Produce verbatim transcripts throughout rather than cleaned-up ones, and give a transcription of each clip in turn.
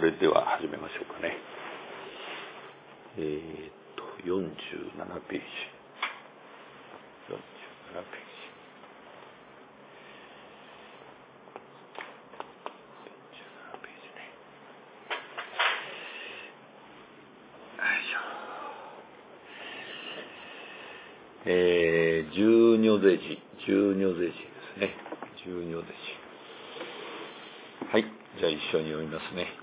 れでは始めましょうかね。えー、っとよんじゅうななページよんじゅうななページえー、十如世辞、十如世辞ですね。十如世辞。はい、じゃあ一緒に読みますね。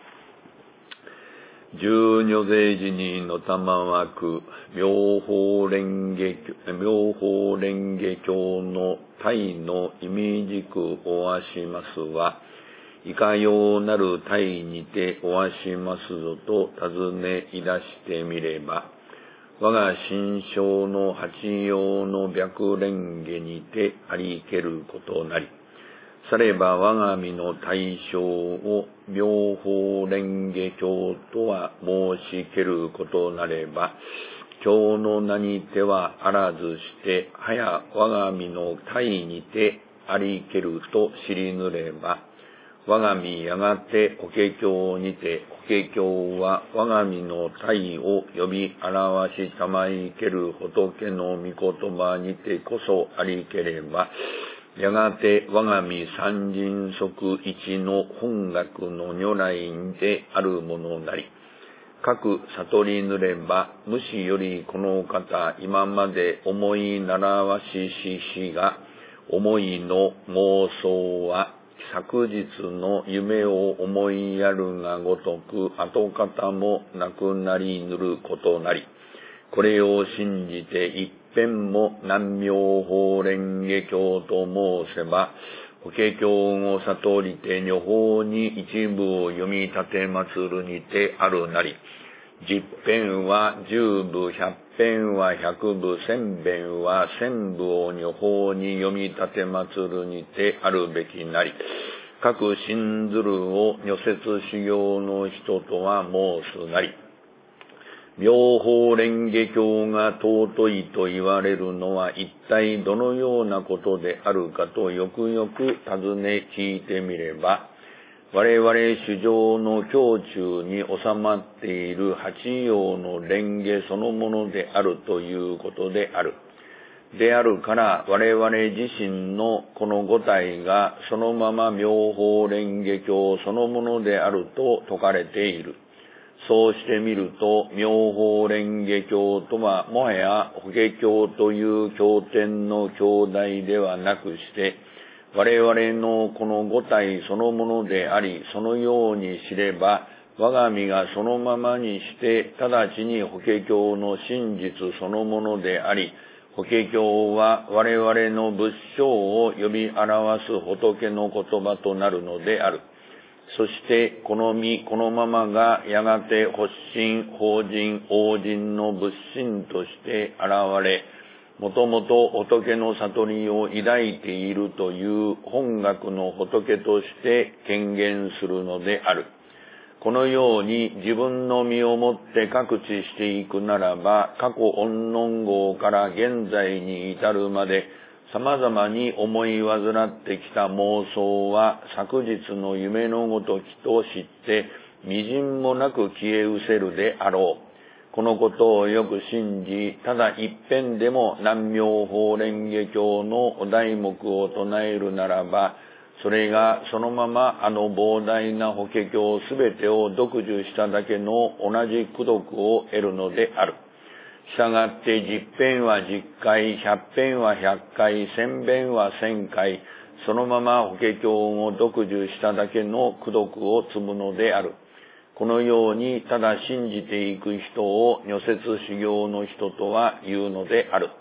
十如世辞にのたまわく、妙法蓮華、妙法蓮華経の体の意味軸おわしますは、いかようなる体にておわしますぞと尋ねいだしてみれば、我が心象の八葉の白蓮華にてありけることなり、されば我が身の対象を妙法蓮華経とは申しけることなれば、経の名にてはあらずして、はや我が身の体にてありけると知りぬれば、我が身やがて法華経にて、法華経は我が身の体を呼び表したまいける仏の御言葉にてこそありければ、やがて我が身三人即一の本学の如来であるものなり、各悟りぬれば、無視よりこの方今まで思い習わしししが、思いの妄想は、昨日の夢を思いやるがごとく跡形もなくなりぬることなり、これを信じて一遍も南妙法蓮華経と申せば、法華経を悟りて女法に一部を読み立て祭るにてあるなり、十遍は十部、百遍は百部、千遍は千部を女法に読み立て祭るにてあるべきなり、各信ずるを如説修行の人とは申すなり、妙法蓮華経が尊いと言われるのは一体どのようなことであるかとよくよく尋ね聞いてみれば、我々主上の胸中に収まっている八葉の蓮華そのものであるということである。であるから我々自身のこの五体がそのまま妙法蓮華経そのものであると説かれている。そうしてみると、妙法蓮華経とはもはや法華経という経典の兄弟ではなくして、我々のこの五体そのものであり、そのように知れば、我が身がそのままにして、直ちに法華経の真実そのものであり、法華経は我々の仏性を呼び表す仏の言葉となるのである。そして、この身、このままがやがて発心、法人、王人の仏心として現れ、もともと仏の悟りを抱いているという本学の仏として権限するのである。このように自分の身をもって覚知していくならば、過去怨念号から現在に至るまで、様々に思い患ってきた妄想は昨日の夢のごときと知って、微塵もなく消え失せるであろう。このことをよく信じ、ただ一遍でも南妙法蓮華経のお題目を唱えるならば、それがそのままあの膨大な法華経すべてを読受しただけの同じ功徳を得るのである。したがって十遍は十回、百遍は百回、千遍は千回、そのまま法華経を読受しただけの功徳を積むのである。このようにただ信じていく人を如説修行の人とは言うのである。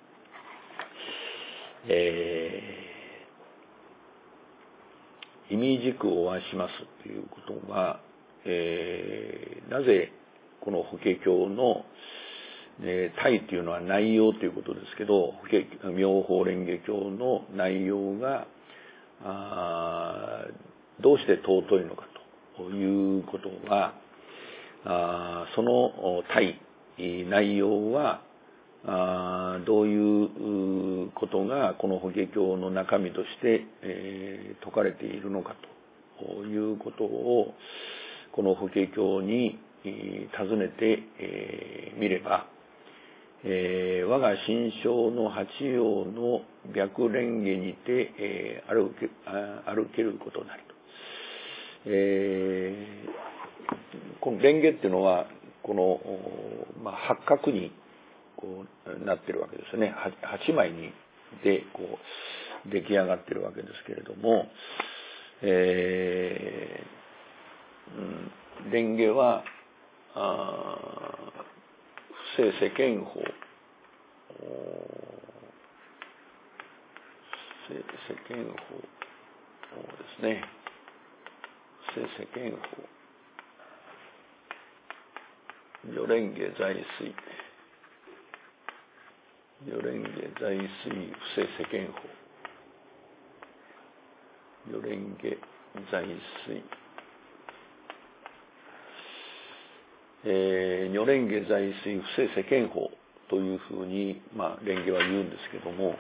えー、意味軸をはしますということが、えー、なぜこの法華経ので体というのは内容ということですけど、妙法蓮華経の内容があどうして尊いのかということが、あその体、内容はあどういうことがこの法華経の中身として、えー、説かれているのかということをこの法華経に尋ねてみれば、えー、我が心象の八葉の白蓮華にて、えー、歩け、歩けることなりと。えー、この蓮華っていうのは、この、まあ、八角にこうなってるわけですね。八枚にでこう出来上がってるわけですけれども、えー、蓮華は、あ不正世間法、世間法ですね。不正世間法、如蓮華在水、如蓮華在水不正世間法、如蓮華在水、えー、如蓮華在水不正世間法というふうに、まあ、蓮華は言うんですけども、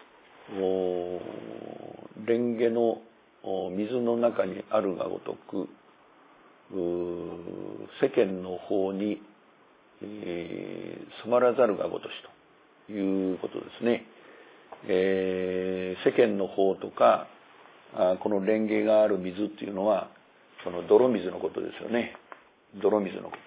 蓮華の水の中にあるがごとく、世間の法に、えー、染まらざるがごとしということですね。えー、世間の法とか、あこの蓮華がある水っていうのは、その泥水のことですよね。泥水のこと。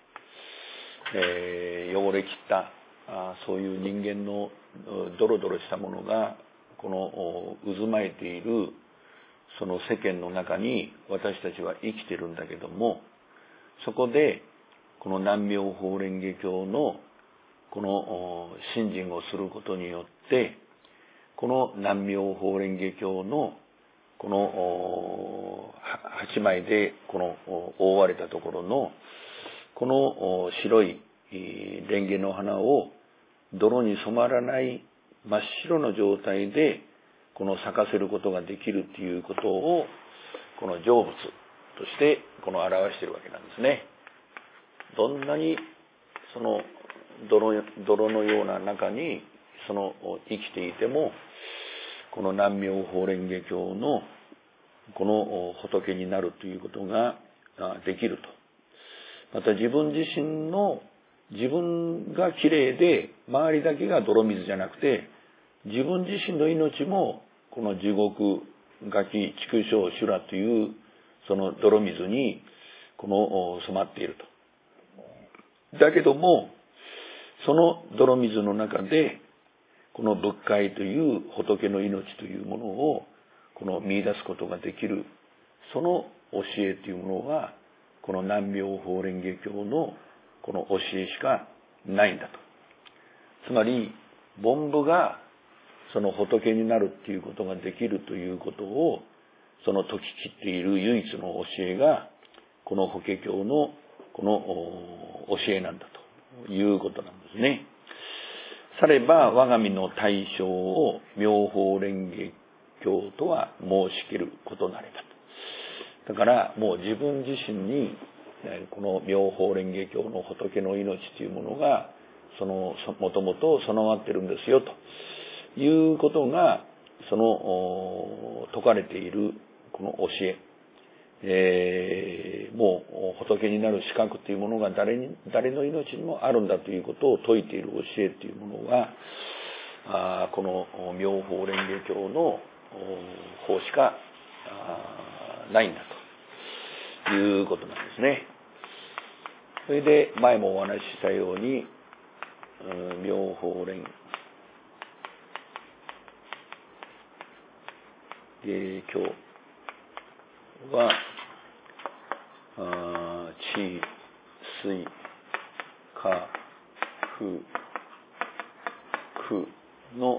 えー、汚れきったあそういう人間のドロドロしたものがこの渦巻いているその世間の中に私たちは生きてるんだけども、そこでこの南妙法蓮華経のこの信心をすることによってこの南妙法蓮華経のこの八枚でこの覆われたところのこの白い蓮華の花を泥に染まらない真っ白の状態でこの咲かせることができるということをこの成仏としてこの表しているわけなんですね。どんなにその 泥, 泥のような中にその生きていてもこの南妙法蓮華経のこの仏になるということができると。また自分自身の自分がきれいで周りだけが泥水じゃなくて自分自身の命もこの地獄餓鬼畜生修羅というその泥水にこの染まっていると。だけどもその泥水の中でこの仏界という仏の命というものをこの見出すことができるその教えというものはこの南妙法蓮華経のこの教えしかないんだと。つまり凡夫がその仏になるっていうことができるということをその説き切っている唯一の教えがこの法華経のこの教えなんだということなんですね。されば我が身の対象を妙法蓮華経とは申し切ることなればと。だからもう自分自身にこの妙法蓮華経の仏の命というものがそのもともと備わってるんですよということがその説かれているこの教え、えー、もう仏になる資格というものが誰に誰の命にもあるんだということを説いている教えというものはあこの妙法蓮華経の法しかないんだということなんですね。それで前もお話ししたように妙法蓮華経は地水火風空の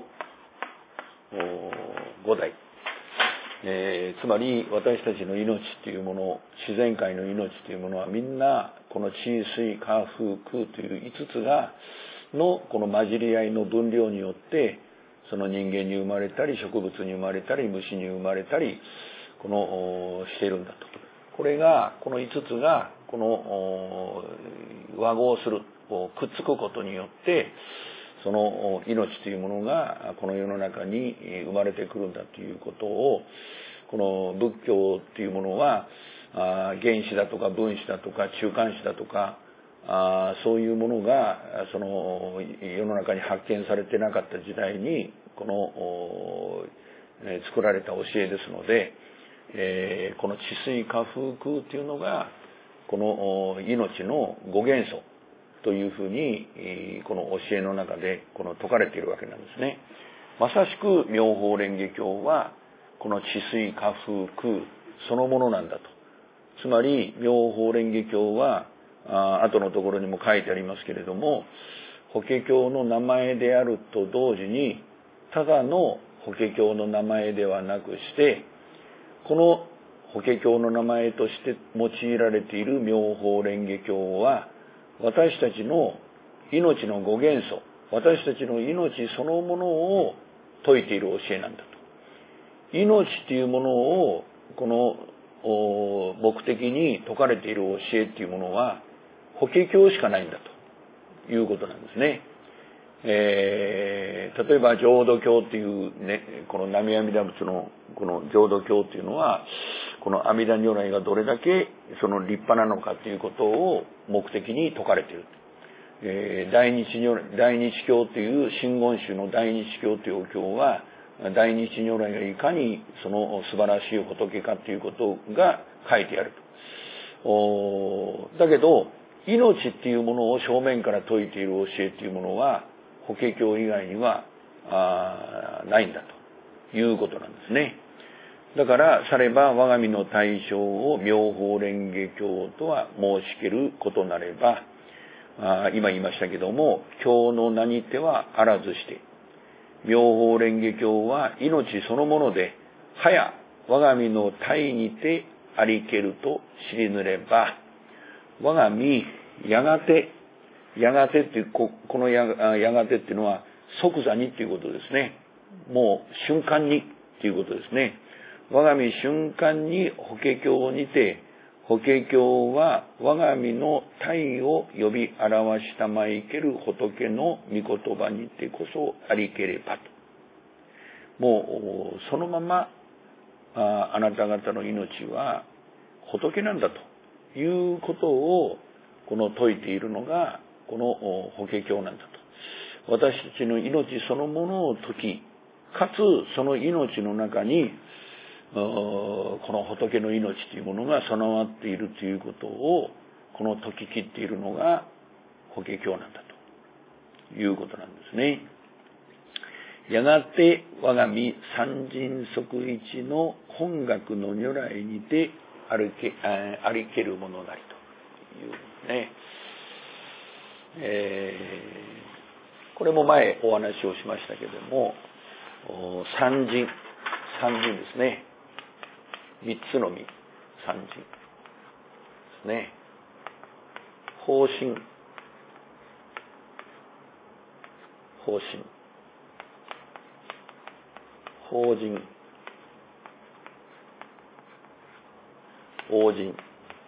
五代、えー、つまり私たちの命というもの自然界の命というものはみんなこの地水火風空という五つがのこの混じり合いの分量によってその人間に生まれたり植物に生まれたり虫に生まれたりこのしているんだと。これがこの五つがこの和合するくっつくことによってその命というものがこの世の中に生まれてくるんだということをこの仏教というものはあ原子だとか分子だとか中間子だとかあそういうものがその世の中に発見されてなかった時代にこの作られた教えですので、えー、この地水火風空というのがこの命の五元素というふうにこの教えの中でこの説かれているわけなんですね。まさしく妙法蓮華経はこの地水火風空そのものなんだと。つまり妙法蓮華経はあ後のところにも書いてありますけれども、法華経の名前であると同時にただの法華経の名前ではなくして、この法華経の名前として用いられている妙法蓮華経は私たちの命の五元素、私たちの命そのものを説いている教えなんだと。命っていうものをこの目的に説かれている教えっていうものは法華経しかないんだということなんですね。えー、例えば浄土経っていうね、この南無阿弥陀仏のこの浄土経っていうのはこの阿弥陀如来がどれだけその立派なのかということを目的に説かれている。えー、大日如来、大日経という真言宗の大日経というお経は大日如来がいかにその素晴らしい仏かということが書いてあると。おだけど命っていうものを正面から説いている教えっていうものは法華経以外にはあないんだということなんですね。だからされば我が身の対象を妙法蓮華経とは申しけることなれば、あ今言いましたけども、経の名にてはあらずして妙法蓮華経は命そのもので、はや我が身の体にてありけると知りぬれば、我が身やがて、やがてっていう、ここの や, やがてっていうのは即座にっていうことですね。もう瞬間にっていうことですね。我が身瞬間に法華経にて、法華経は我が身の体を呼び表したまいける仏の御言葉にてこそありければと。もうそのまま あ, あなた方の命は仏なんだということをこの説いているのがこの法華経なんだと。私たちの命そのものを説き、かつその命の中にこの仏の命というものが備わっているということをこの説き切っているのが法華経なんだということなんですね。やがて我が身三人即一の本学の如来にてあるけありけるものなりというね、えー、これも前お話をしましたけれども、三人三人ですね。三つの実、三人ですね。法身、法身、法人、法人。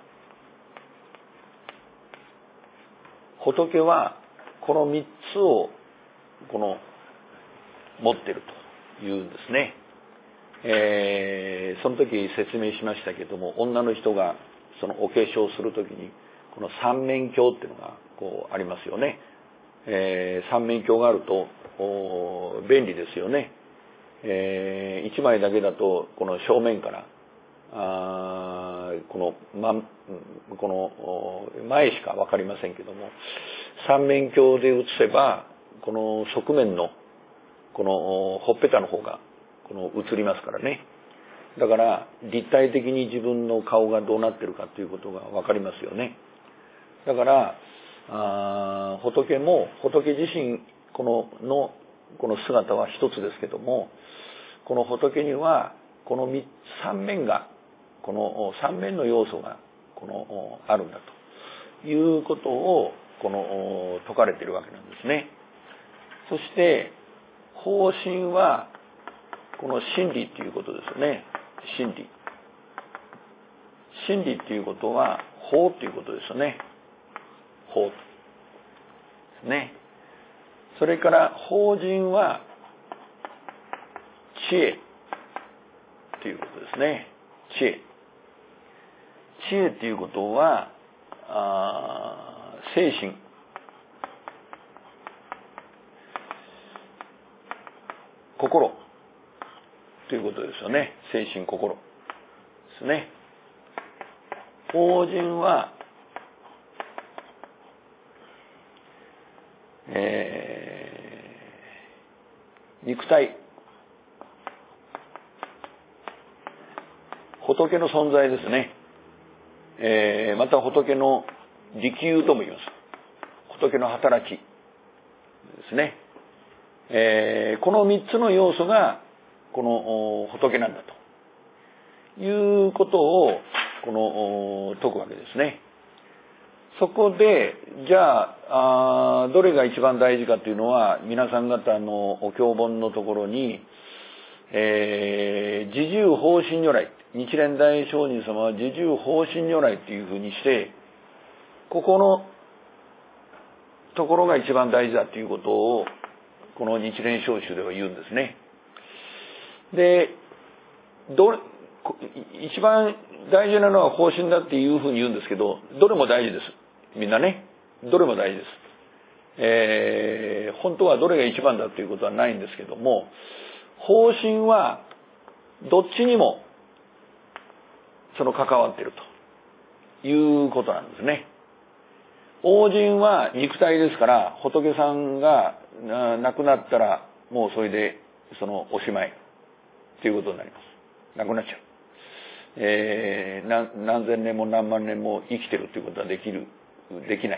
仏はこの三つをこの持っているというんですね。えー、その時説明しましたけども、女の人がそのお化粧する時にこの三面鏡っていうのがこうありますよね。えー、三面鏡があると便利ですよね。えー、一枚だけだとこの正面からあこの、ま、この前しか分かりませんけども、三面鏡で写せばこの側面のこのほっぺたの方がこの映りますからね。だから立体的に自分の顔がどうなってるかということが分かりますよね。だからあ仏も仏自身こののこの姿は一つですけども、この仏にはこの三面がこの三面の要素がこのあるんだということをこの説かれているわけなんですね。そして法身はこの真理ということですよね。真理。真理っていうことは法ということですよね。法ですね。それから法人は知恵ということですね。知恵。 知恵っていうことは、あ精神、心ということですよね。精神、心ですね。法人は、えー、肉体、仏の存在ですね。えー、また仏の力有とも言います。仏の働きですね。えー、この三つの要素がこの仏なんだということをこの説くわけですね。そこでじゃあ、あどれが一番大事かというのは、皆さん方のお経本のところに、えー、自重法身如来、日蓮大聖人様は自重法身如来というふうにして、ここのところが一番大事だということをこの日蓮聖宗では言うんですね。で、どれ一番大事なのは法身だっていうふうに言うんですけど、どれも大事です。みんなね、どれも大事です。えー、本当はどれが一番だということはないんですけども、法身はどっちにもその関わっているということなんですね。法人は肉体ですから、仏さんが亡くなったらもうそれでそのおしまいということになります。亡くなっちゃう。えー、何, 何千年も何万年も生きてるということはできる、できない。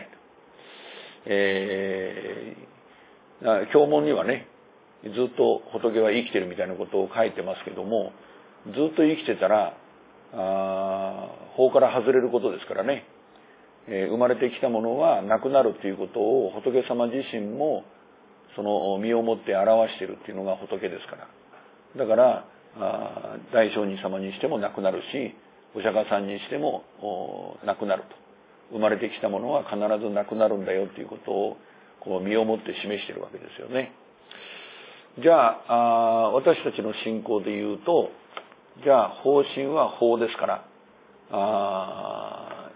えー、経文にはね、ずっと仏は生きてるみたいなことを書いてますけども、ずっと生きてたら、あ法から外れることですからね、えー、生まれてきたものはなくなるということを仏様自身もその身をもって表しているっていうのが仏ですから。だからあ大聖人様にしてもなくなるし、お釈迦さんにしてもなくなると。生まれてきたものは必ずなくなるんだよということをこう身をもって示しているわけですよね。じゃあ、あ私たちの信仰で言うと、じゃあ法身は法ですから、あ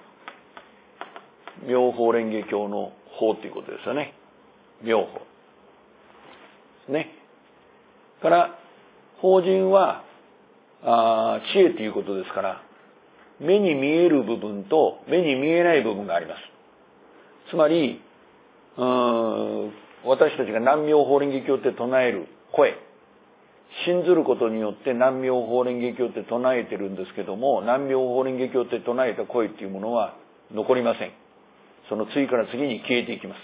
妙法蓮華経の法ということですよね。妙法ですね。から法人はあ知恵ということですから、目に見える部分と目に見えない部分があります。つまり、うーん私たちが南妙法蓮華経って唱える声、信ずることによって南妙法蓮華経って唱えてるんですけども、南妙法蓮華経って唱えた声っていうものは残りません。その次から次に消えていきます。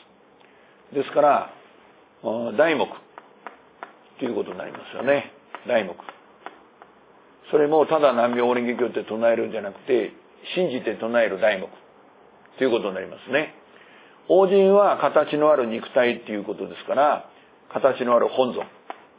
ですから題目ということになりますよね。題目。それもただ南妙法蓮華経って唱えるんじゃなくて、信じて唱える題目ということになりますね。法人は形のある肉体っていうことですから、形のある本尊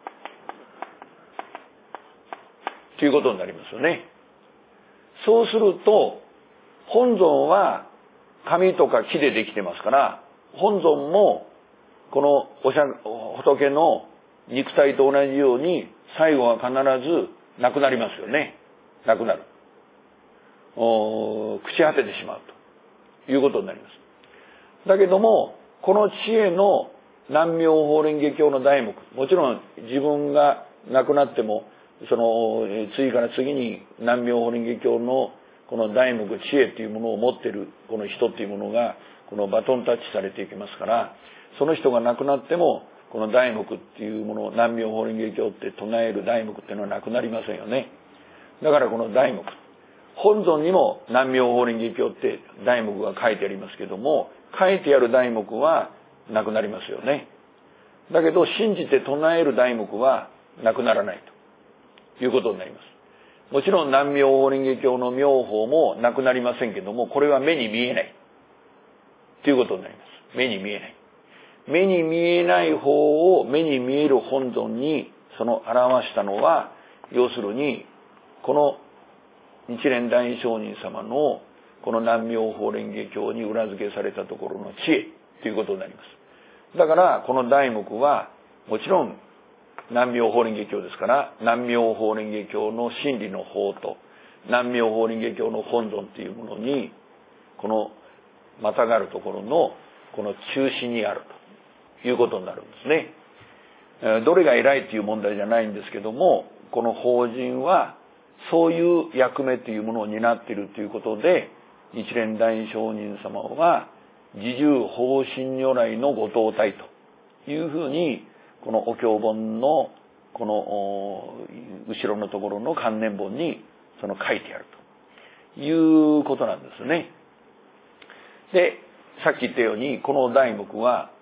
ということになりますよね。そうすると、本尊は紙とか木でできてますから、本尊もこのおしゃ仏の肉体と同じように最後は必ずなくなりますよね。なくなる。朽ち果ててしまうということになります。だけども、この知恵の南妙法蓮華経の題目、もちろん自分が亡くなっても、その次から次に南妙法蓮華経のこの題目、知恵というものを持っているこの人っていうものが、このバトンタッチされていきますから、その人が亡くなっても、この題目っていうもの、南妙法蓮華経って唱える題目っていうのはなくなりませんよね。だからこの題目、本尊にも南妙法蓮華経って題目が書いてありますけども、書いてある題目はなくなりますよね。だけど信じて唱える題目はなくならないということになります。もちろん南妙法蓮華経の妙法もなくなりませんけども、これは目に見えないということになります。目に見えない。目に見えない方を目に見える本尊にその表したのは、要するにこの日蓮大聖人様のこの南妙法蓮華経に裏付けされたところの知恵ということになります。だからこの題目はもちろん南妙法蓮華経ですから、南妙法蓮華経の真理の法と、 南明法輪華経の本尊というものに、このまたがるところのこの中心にあるということになるんですね。どれが偉いという問題じゃないんですけども、この法人はそういう役目というものを担っているということで、日蓮大聖人様は自重法身如来のご頭体というふうに、このお経本のこの後ろのところの観念本にその書いてあるということなんですね。で、さっき言ったように、この題目は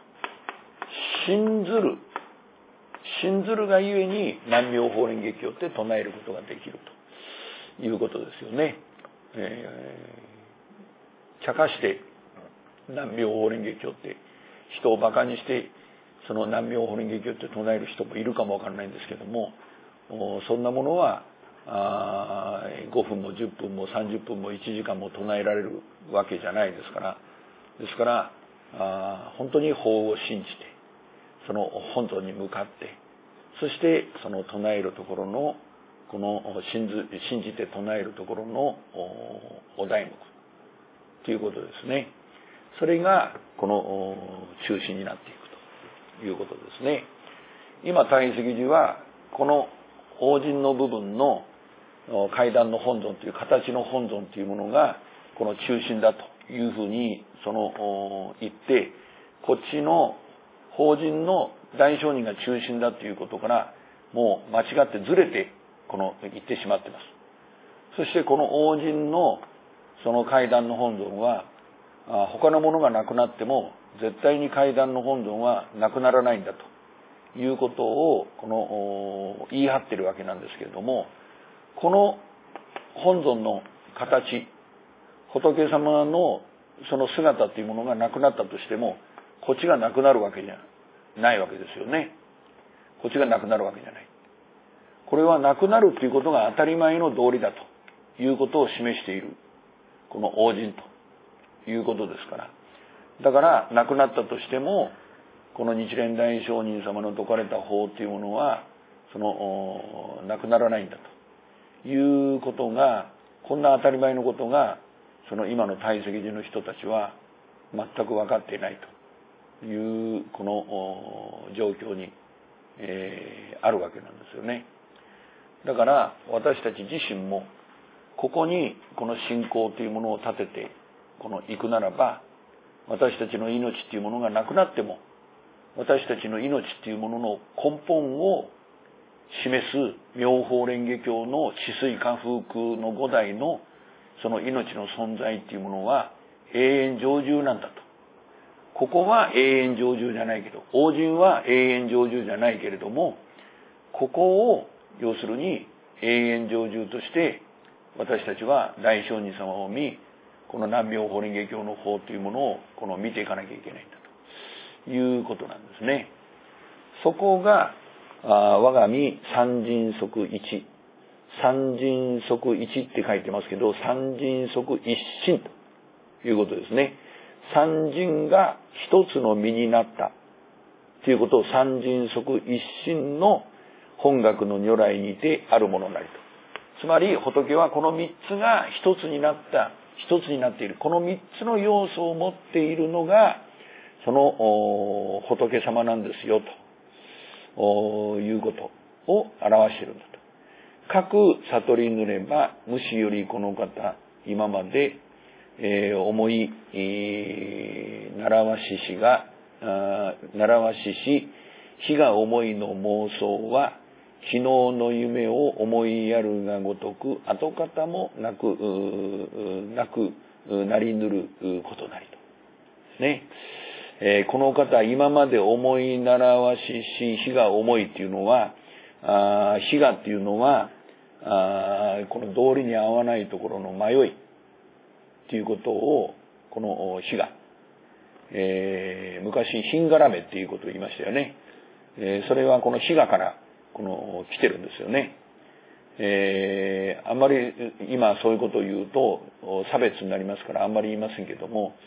信ずる信ずるがゆえに南明法輪華経って唱えることができるということですよね。えー、茶化して南明法輪華経って人を馬鹿にしてその南明法輪華経って唱える人もいるかもわからないんですけども、そんなものはあごふんもじゅっぷんもさんじゅっぷんもいちじかんも唱えられるわけじゃないですから、ですからあ本当に法を信じてその本尊に向かって、そしてその唱えるところのこの信ず信じて唱えるところのお題目ということですね。それがこの中心になっていくということですね。今大石寺はこの法人の部分の階段の本尊という形の本尊というものがこの中心だというふうにその言って、こっちの法人の大聖人が中心だということからもう間違ってずれてこの言ってしまっています。そしてこの王人のその階段の本尊は他のものがなくなっても絶対に階段の本尊はなくならないんだということをこの言い張っているわけなんですけれども、この本尊の形、仏様のその姿というものがなくなったとしてもこっちがなくなるわけじゃないわけですよね。こっちがなくなるわけじゃない。これはなくなるということが当たり前の道理だということを示しているこの王人ということですから、だからなくなったとしてもこの日蓮大聖人様の説かれた法というものはそのなくならないんだということが、こんな当たり前のことがその今の大石寺の人たちは全く分かっていないというこの状況に、えー、あるわけなんですよね。だから私たち自身もここにこの信仰というものを立ててこの行くならば、私たちの命というものがなくなっても私たちの命というものの根本を示す妙法蓮華経の治水家風空の五代のその命の存在というものは永遠常住なんだと。ここは永遠常住じゃないけど、王人は永遠常住じゃないけれども、ここを要するに永遠常住として私たちは大聖人様を見、この南明法輪華経の法というものをこの見ていかなきゃいけないんだということなんですね。そこがあ我が身三人即一、三人即一って書いてますけど、三人即一心ということですね。三人が一つの身になったということを三人即一心の本学の如来にてあるものなりと。つまり仏はこの三つが一つになった、一つになっている、この三つの要素を持っているのがその仏様なんですよということを表しているんだと。各悟りぬれば無視よりこの方今まで、えー、思い、えー、習わししが習わしし非が思いの妄想は昨日の夢を思いやるがごとく跡形もなくなくなりぬることなりとね。えー、この方今まで思い習わしし非が思いっていうのはあ非がっていうのはあこの道理に合わないところの迷いっていうことをこの非が、えー、昔品がらめっていうことを言いましたよね。えー、それはこの非がからこの来てるんですよね。えー、あんまり今そういうことを言うと差別になりますからあんまり言いませんけども、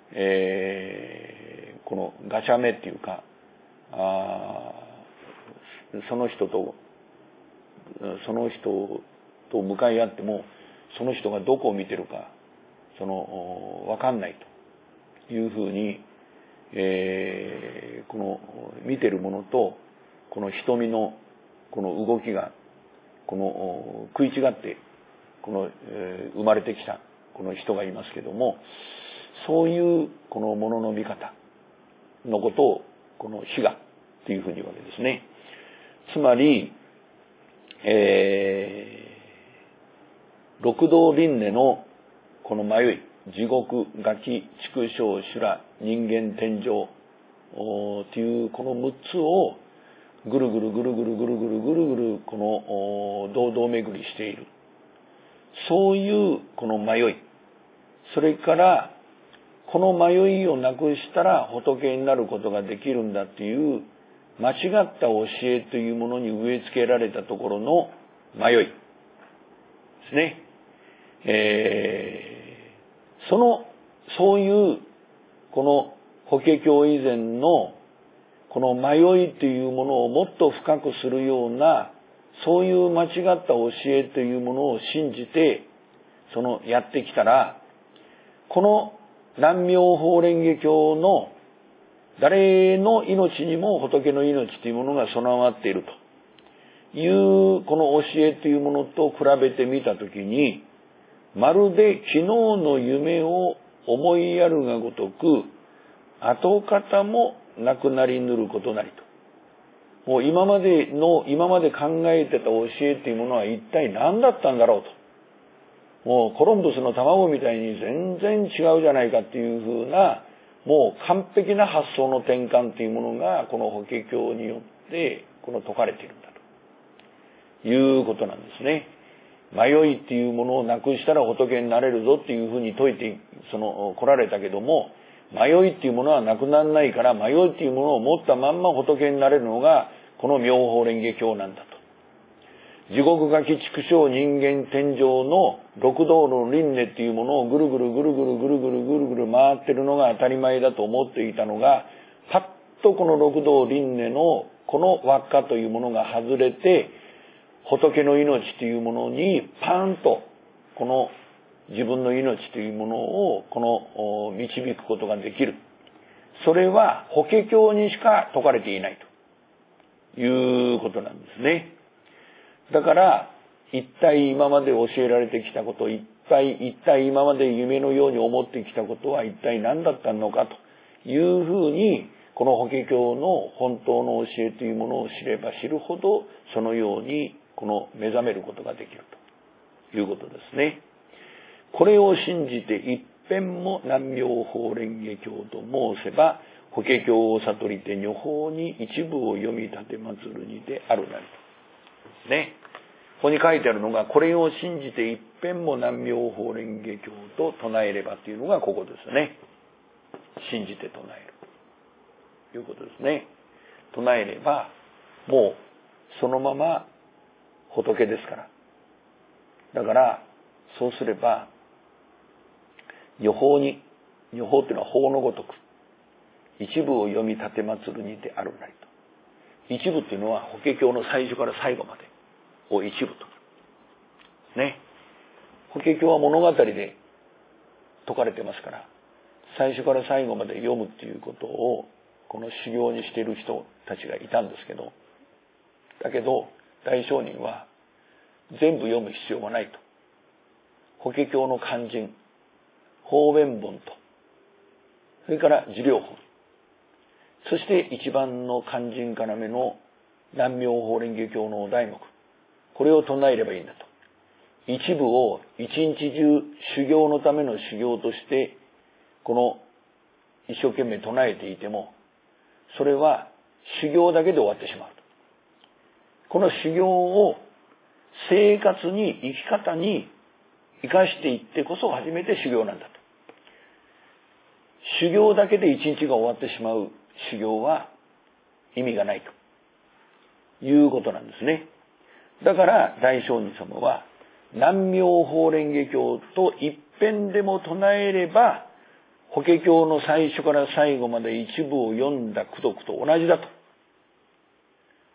えー、このガチャ目っていうかあその人とその人と向かい合っても、その人がどこを見てるか、その、わかんないというふうに、えー、この見てるものと、この瞳のこの動きが、この食い違って、この、えー、生まれてきたこの人がいますけども、そういうこのものの見方のことを、この非我っていうふうに言うわけですね。つまり、えー、六道輪廻のこの迷い、地獄、餓鬼、畜生、修羅、人間、天上というこのむっつをぐるぐるぐるぐるぐるぐるぐるぐるこの堂々巡りしている。そういうこの迷い。それからこの迷いをなくしたら仏になることができるんだっていう間違った教えというものに植え付けられたところの迷いですね。えー、その、そういうこの法華経以前のこの迷いというものをもっと深くするような、そういう間違った教えというものを信じて、そのやってきたら、この南妙法蓮華経の誰の命にも仏の命というものが備わっているというこの教えというものと比べてみたときに、まるで昨日の夢を思いやるがごとく、跡形もなくなりぬることなりと。もう今までの、今まで考えてた教えというものは一体何だったんだろうと。もうコロンブスの卵みたいに全然違うじゃないかっていうふうな、もう完璧な発想の転換というものがこの法華経によってこの説かれているんだということなんですね。迷いっていうものをなくしたら仏になれるぞっていうふうに説いてその来られたけども、迷いっていうものはなくならないから、迷いっていうものを持ったまんま仏になれるのがこの妙法蓮華経なんだと。地獄餓鬼畜生人間天上の六道の輪廻っていうものをぐるぐるぐるぐるぐるぐるぐるぐる回ってるのが当たり前だと思っていたのが、パッとこの六道輪廻のこの輪っかというものが外れて、仏の命というものにパーンとこの自分の命というものをこの導くことができる。それは法華経にしか説かれていないということなんですね。だから一体今まで教えられてきたこと、一体一体今まで夢のように思ってきたことは一体何だったのかというふうに、この法華経の本当の教えというものを知れば知るほど、そのようにこの目覚めることができるということですね。これを信じて一遍も南妙法蓮華経と申せば、法華経を悟りて女法に一部を読み立てまつるにであるなりと。ね。ここに書いてあるのが、これを信じて一遍も南妙法蓮華経と唱えればというのがここですね。信じて唱える。ということですね。唱えれば、もうそのまま仏ですから。だから、そうすれば、女法に、女法っていうのは法のごとく、一部を読み立てまつるにであるなりと。一部っていうのは法華経の最初から最後までを一部と。ね。法華経は物語で説かれてますから、最初から最後まで読むっていうことを、この修行にしている人たちがいたんですけど、だけど、大聖人は全部読む必要はないと。法華経の肝心、方便本と、それから受領本、そして一番の肝心要の南妙法蓮華経のお題目、これを唱えればいいんだと。一部を一日中修行のための修行として、この一生懸命唱えていても、それは修行だけで終わってしまう。この修行を生活に、生き方に生かしていってこそ初めて修行なんだと。修行だけで一日が終わってしまう修行は意味がないということなんですね。だから大聖人様は南妙法蓮華経と一遍でも唱えれば、法華経の最初から最後まで一部を読んだ功徳と同じだと。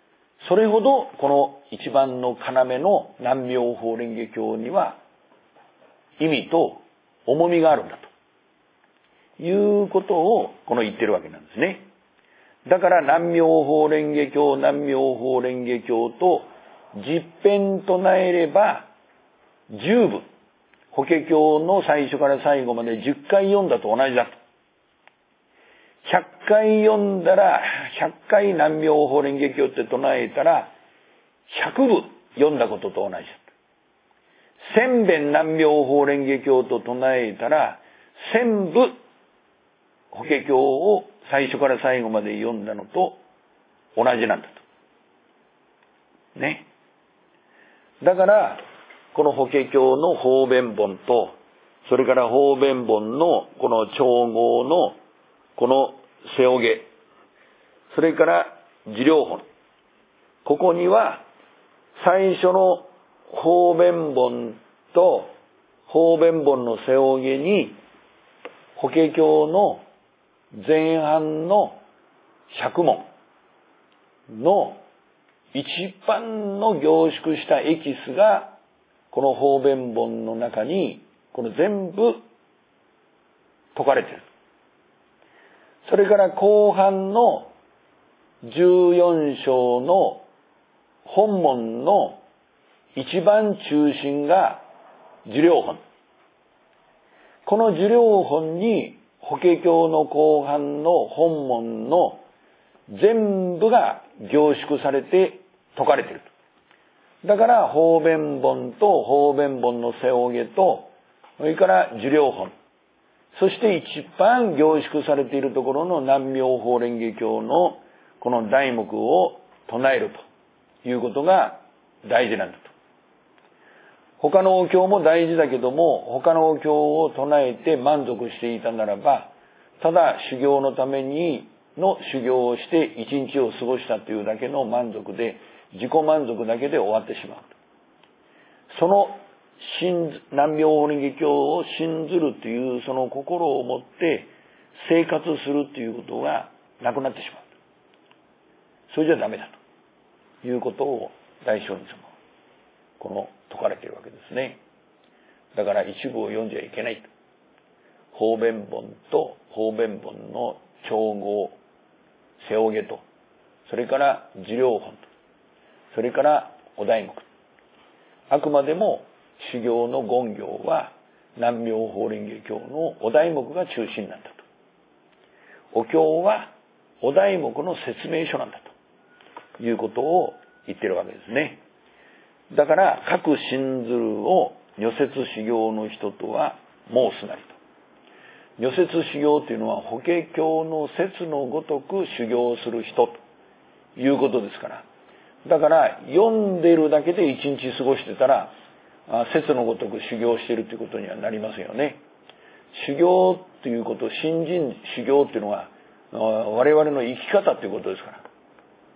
それほどこの一番の要の南妙法蓮華経には意味と重みがあるんだということをこの言ってるわけなんですね。だから南妙法蓮華経、南妙法蓮華経と十遍唱えれば十分、法華経の最初から最後まで十回読んだと同じだと。百回読んだら、百回南妙法蓮華経って唱えたら、百部読んだことと同じだと。千遍南妙法蓮華経と唱えたら、千部法華経を最初から最後まで読んだのと同じなんだと。ね。だから、この法華経の方便本と、それから方便本のこの調合のこの背おげ、それから持量本。ここには最初の方便本と方便本の背おげに法華経の前半の百問の一番の凝縮したエキスがこの方便本の中にこの全部説かれている。それから後半のじゅうよん章の本門の一番中心が持量本。この持量本に法華経の後半の本門の全部が凝縮されて説かれている。だから方便本と方便本の背おげと、それから持量本、そして一番凝縮されているところの南妙法蓮華経のこの題目を唱えるということが大事なんだと。他のお経も大事だけども、他のお経を唱えて満足していたならば、ただ修行のためにの修行をして一日を過ごしたというだけの満足で、自己満足だけで終わってしまう。その南妙法蓮華経を信ずるというその心を持って生活するということがなくなってしまう。それじゃダメだということを大聖人様はこの説かれているわけですね。だから一部を読んじゃいけないと。方便本と方便本の調合、背おげと、それから持量本と、それからお題目。あくまでも修行の言行は南妙法蓮華経のお題目が中心なんだと。お経はお題目の説明書なんだということを言っているわけですね。だから各信ずるを如説修行の人とは申すなりと。如説修行というのは法華経の説のごとく修行する人ということですから。だから読んでるだけで一日過ごしてたら説のごとく修行しているということにはなりませんよね。修行ということ、信心修行というのは我々の生き方ということですから。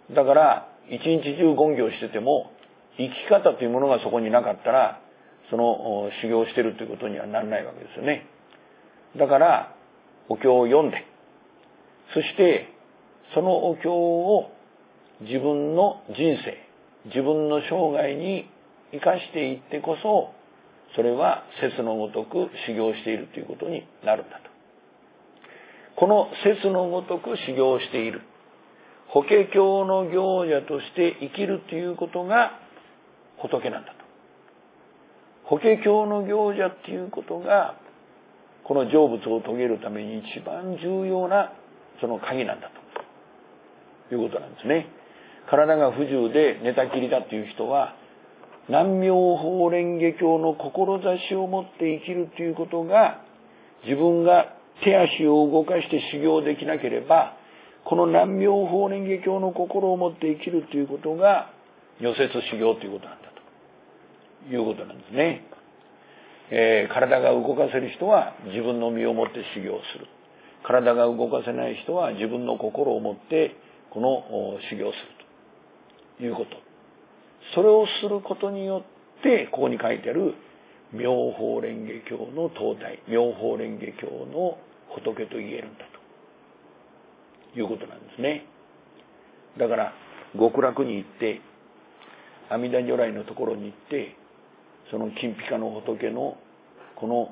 だから一日中言行してても生き方というものがそこになかったらその修行しているということにはならないわけですよね。だからお経を読んで、そしてそのお経を自分の人生、自分の生涯に生かしていってこそ、それは説のごとく修行しているということになるんだと。この説のごとく修行している、法華経の行者として生きるということが仏なんだと。法華経の行者っていうことがこの成仏を遂げるために一番重要なその鍵なんだということなんですね。体が不自由で寝たきりだっていう人は南妙法蓮華経の志を持って生きるということが、自分が手足を動かして修行できなければ、この南妙法蓮華経の心を持って生きるということが如説修行ということなんだということなんですね。えー、体が動かせる人は自分の身をもって修行する。体が動かせない人は自分の心を持ってこの修行するということ。それをすることによってここに書いてある妙法蓮華経の東体、妙法蓮華経の仏と言えるんだということなんですね。だから極楽に行って阿弥陀如来のところに行って、その金ピカの仏のこの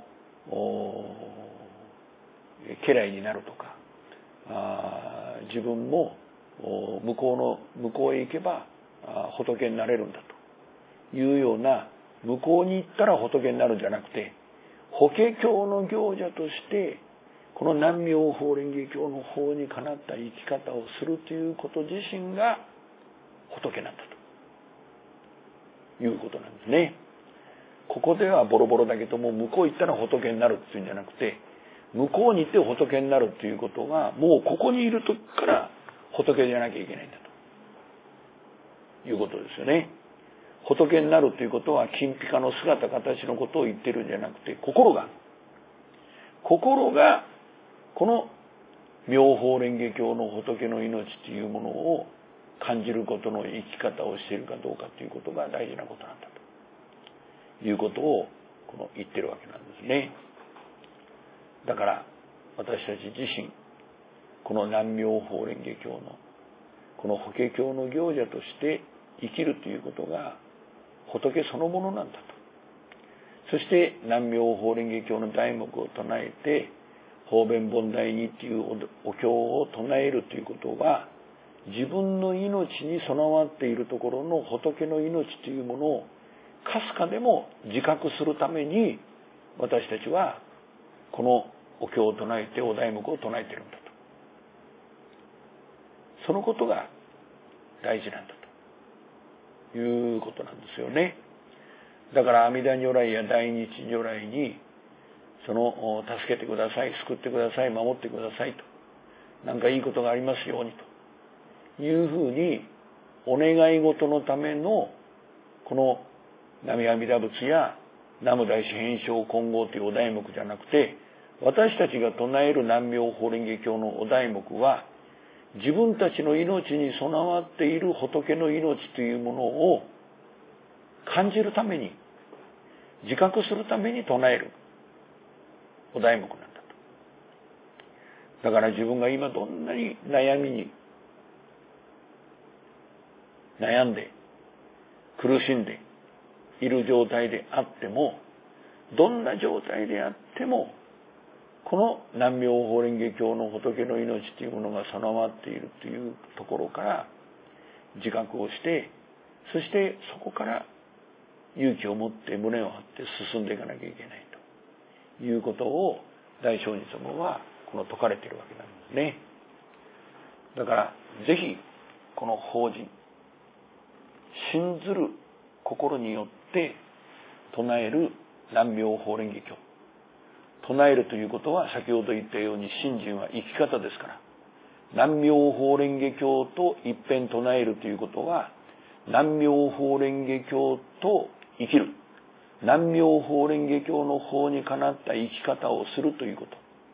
家来になるとか、あ自分も向こうの向こうへ行けば仏になれるんだというような、向こうに行ったら仏になるんじゃなくて、法華経の行者としてこの南妙法蓮華経の法にかなった生き方をするということ自身が仏なんだということなんですね。ここではボロボロだけども、向こう行ったら仏になるっていうんじゃなくて、向こうに行って仏になるっていうことが、もうここにいる時から仏じゃなきゃいけないんだということですよね。仏になるということは金ピカの姿形のことを言ってるんじゃなくて、心が心がこの妙法蓮華経の仏の命というものを感じることの生き方をしているかどうかということが大事なことなんだということをこの言ってるわけなんですね。だから私たち自身、この南妙法蓮華経のこの法華経の行者として生きるということが仏そのものなんだと。そして南妙法蓮華経の題目を唱えて、方便凡大にっていうお経を唱えるということは、自分の命に備わっているところの仏の命というものをかすかでも自覚するために、私たちはこのお経を唱えてお題目を唱えているんだと。そのことが大事なんだということなんですよね。だから阿弥陀如来や大日如来に、その助けてください、救ってください、守ってくださいと、なんかいいことがありますようにというふうにお願い事のためのこの南無阿弥陀仏や南無大師変生金剛というお題目じゃなくて、私たちが唱える南妙法蓮華経のお題目は、自分たちの命に備わっている仏の命というものを感じるために、自覚するために唱えるお題目なんだと。だから自分が今どんなに悩みに悩んで苦しんでいる状態であっても、どんな状態であっても、この南妙法蓮華経の仏の命というものが備わっているというところから自覚をして、そしてそこから勇気を持って胸を張って進んでいかなきゃいけないということを大聖人様はこの説かれているわけなんですね。だからぜひこの法人、信ずる心によって唱える南妙法蓮華経、唱えるということは先ほど言ったように信心は生き方ですから、南妙法蓮華経と一遍唱えるということは、南妙法蓮華経と生きる、南妙法蓮華経の法にかなった生き方をするということ。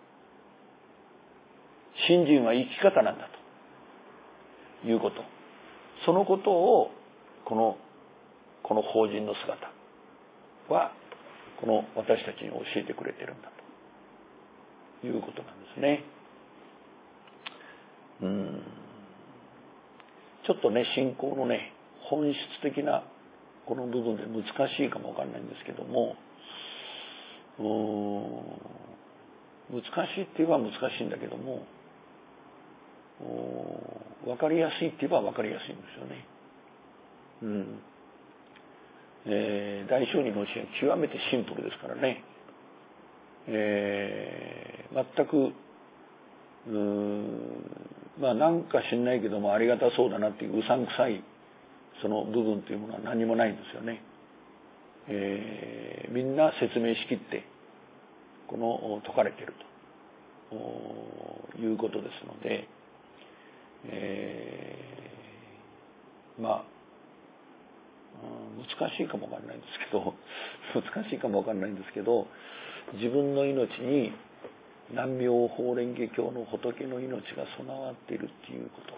信心は生き方なんだということ。そのことをこのこの法人の姿はこの私たちに教えてくれてるんだということなんですね。うーんちょっとね、信仰のね、本質的なこの部分で難しいかもわかんないんですけども、うーん難しいって言えば難しいんだけども、わかりやすいって言えばわかりやすいんですよね。うんえー、大聖人の教えは極めてシンプルですからね、えー、全くうーんまあなんか知んないけどもありがたそうだなっていううさんくさいその部分というものは何もないんですよね。えー、みんな説明しきってこの説かれているということですので、えー、まあ難しいかもわかんないんですけど難しいかもわかんないんですけど、自分の命に南妙法蓮華経の仏の命が備わっているっていうこと、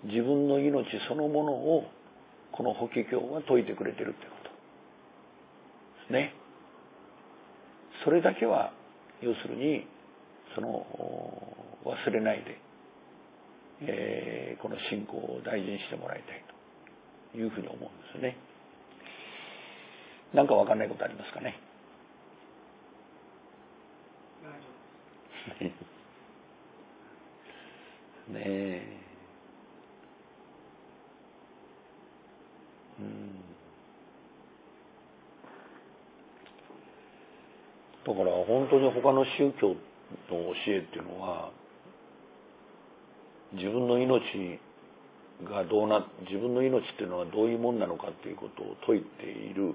自分の命そのものをこの法華経は説いてくれているということですね。それだけは要するにその忘れないでえー、この信仰を大事にしてもらいたいというふうに思うんですよね。なんか分かんないことありますかね。ねえ、うん、だから本当に他の宗教の教えっていうのは、自分の命がどうな自分の命っていうのはどういうもんなのかっていうことを説いている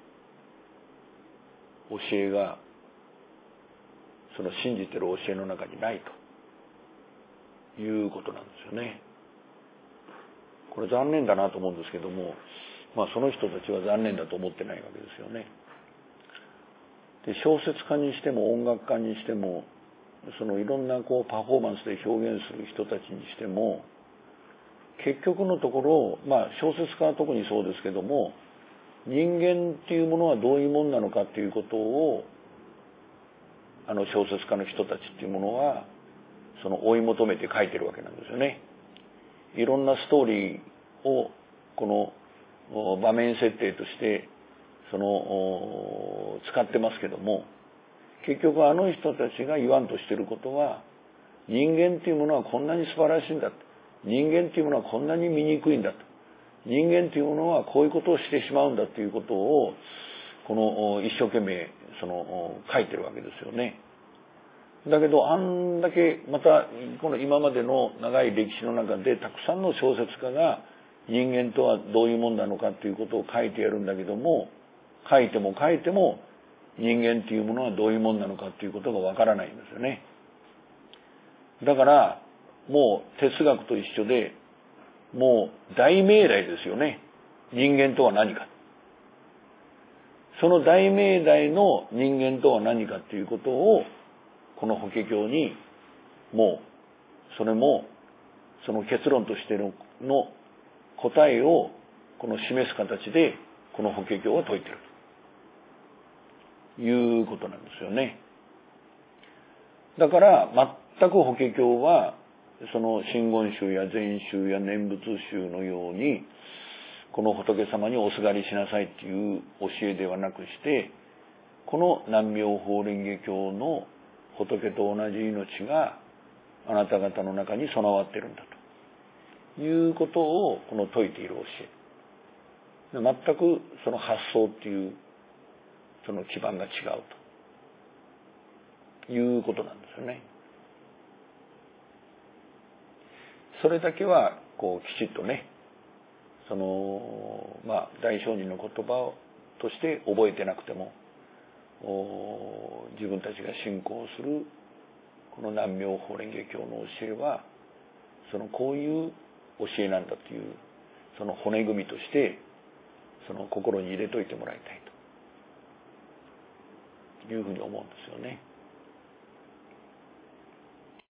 教えが、その信じてる教えの中にないということなんですよね。これ残念だなと思うんですけども、まあその人たちは残念だと思ってないわけですよね。で、小説家にしても音楽家にしても、そのいろんなこうパフォーマンスで表現する人たちにしても、結局のところ、まあ小説家は特にそうですけども、人間っていうものはどういうもんなのかっていうことを、あの小説家の人たちっていうものは、その追い求めて書いてるわけなんですよね。いろんなストーリーをこの場面設定としてその使ってますけども、結局あの人たちが言わんとしていることは、人間っていうものはこんなに素晴らしいんだと、人間っていうものはこんなに醜いんだと、人間っていうものはこういうことをしてしまうんだということをこの一生懸命その書いてるわけですよね。だけどあんだけまたこの今までの長い歴史の中でたくさんの小説家が人間とはどういうもんなのかということを書いてやるんだけども、書いても書いても人間っていうものはどういうもんなのかということがわからないんですよね。だからもう哲学と一緒で、もう大命題ですよね。人間とは何か。その大命題の人間とは何かということをこの法華経に、もうそれもその結論としてのの答えをこの示す形でこの法華経は説いているということなんですよね。だから全く法華経はその真言宗や禅宗や念仏宗のようにこの仏様におすがりしなさいっていう教えではなくして、この南妙法蓮華経の仏と同じ命があなた方の中に備わっているんだということをこの説いている教え。全くその発想っていうその基盤が違うということなんですよね。それだけはこうきちっとね、そのまあ大聖人の言葉として覚えてなくても、自分たちが信仰するこの南妙法蓮華経の教えはそのこういう教えなんだというその骨組みとしてその心に入れといてもらいたいというふうに思うんですよね。